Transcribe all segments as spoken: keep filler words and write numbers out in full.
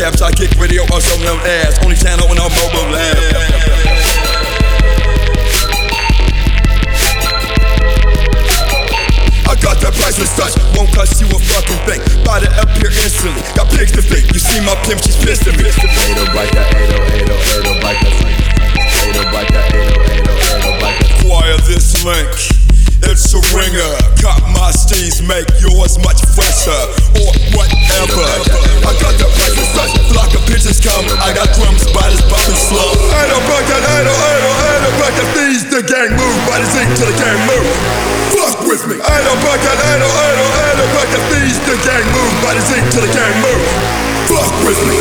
caps, I kick radio, also known as only channel in our mobile lab. I got that priceless touch, won't cost you a fucking thing. Buy it up here instantly, got pigs to feed. You see my pimp, she's pissed at me. eight oh bite that, eight oh, eight oh, eight oh bite that, eight oh bite that, eight oh, eight oh, eight oh bite that. Acquire this link, it's a ringer. Cop my steeds, make yours much fresher, or whatever. I got the priceless touch, flock of pigeons come. I got drums, spiders, popping slow. eight oh bite that, eight oh, eight oh, eight oh bite that. These the gang move, by the zinc to the gang move. Fuck with me. eight oh bite that, eight oh, eight oh, eight oh bite that. These the gang move, by the zinc to the gang move. Fuck with me.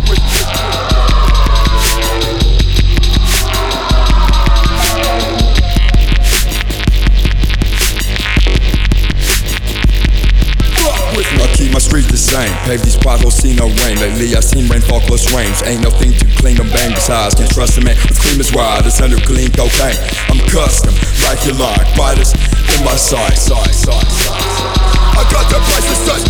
I keep my streets the same, pave these potholes, see no rain. Lately I seen rainfall close range. Ain't no thing to clean them bang besides. Can't trust a man with clean as wide. It's under clean cocaine. I'm custom, like you like. Fighters in my side, side, side, side. I got that priceless touch.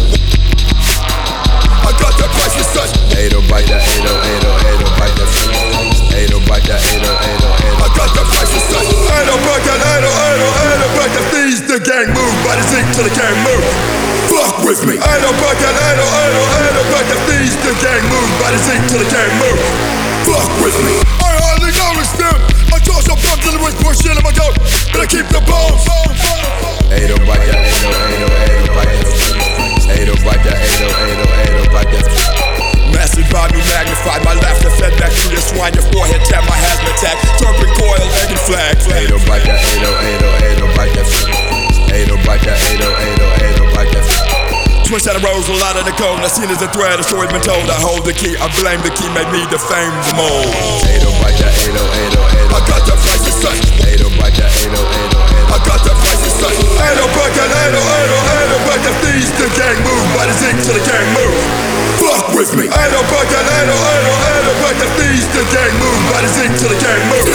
I got that priceless touch. eight oh bite that, eight oh, eight oh, eight oh bite that, eight oh bite that, eight oh, eight oh, eight oh. I got that priceless touch. eight oh bite that, eight oh, eight oh, eight oh bite that. These the gang move, by the zinc to the gang move. Fuck with me. eight oh bite that, eight oh, eight oh, eight oh bite that. These the gang move, by the zinc to the gang move. Fuck with me. I hardly notice them. I toss up bumps in the wrist, push shit in my goat, but I keep the bones. eight oh bite that, eight oh, eight oh, eight oh bite that, eight oh bite that, eight oh, eight oh, eight oh bite that. Massive volume magnified, my laughter fed back through your swine. Your forehead tap, my hazmat tag, turpin coil, egg and flag. eight oh bite that, eight oh, eight oh, eight oh bite that, eight oh bite that, eight oh, eight oh, eight oh bite that. Twin shadow rose, a lot of the code. I seen as a thread, a story's been told. I hold the key, I blame the key, made me defame the mold. eight oh bite that, eight oh, eight oh, eight oh. I got the priceless touch. eight oh bite that, eight oh, eight oh, eight oh. I got the priceless touch. eight oh bite that, eight oh, eight oh, eight oh bite that. These the gang move, by the zinc to the gang move. Fuck with me. eight oh bite that, eight oh, eight oh, eight oh bite that. These the gang move, by the zinc to the gang move.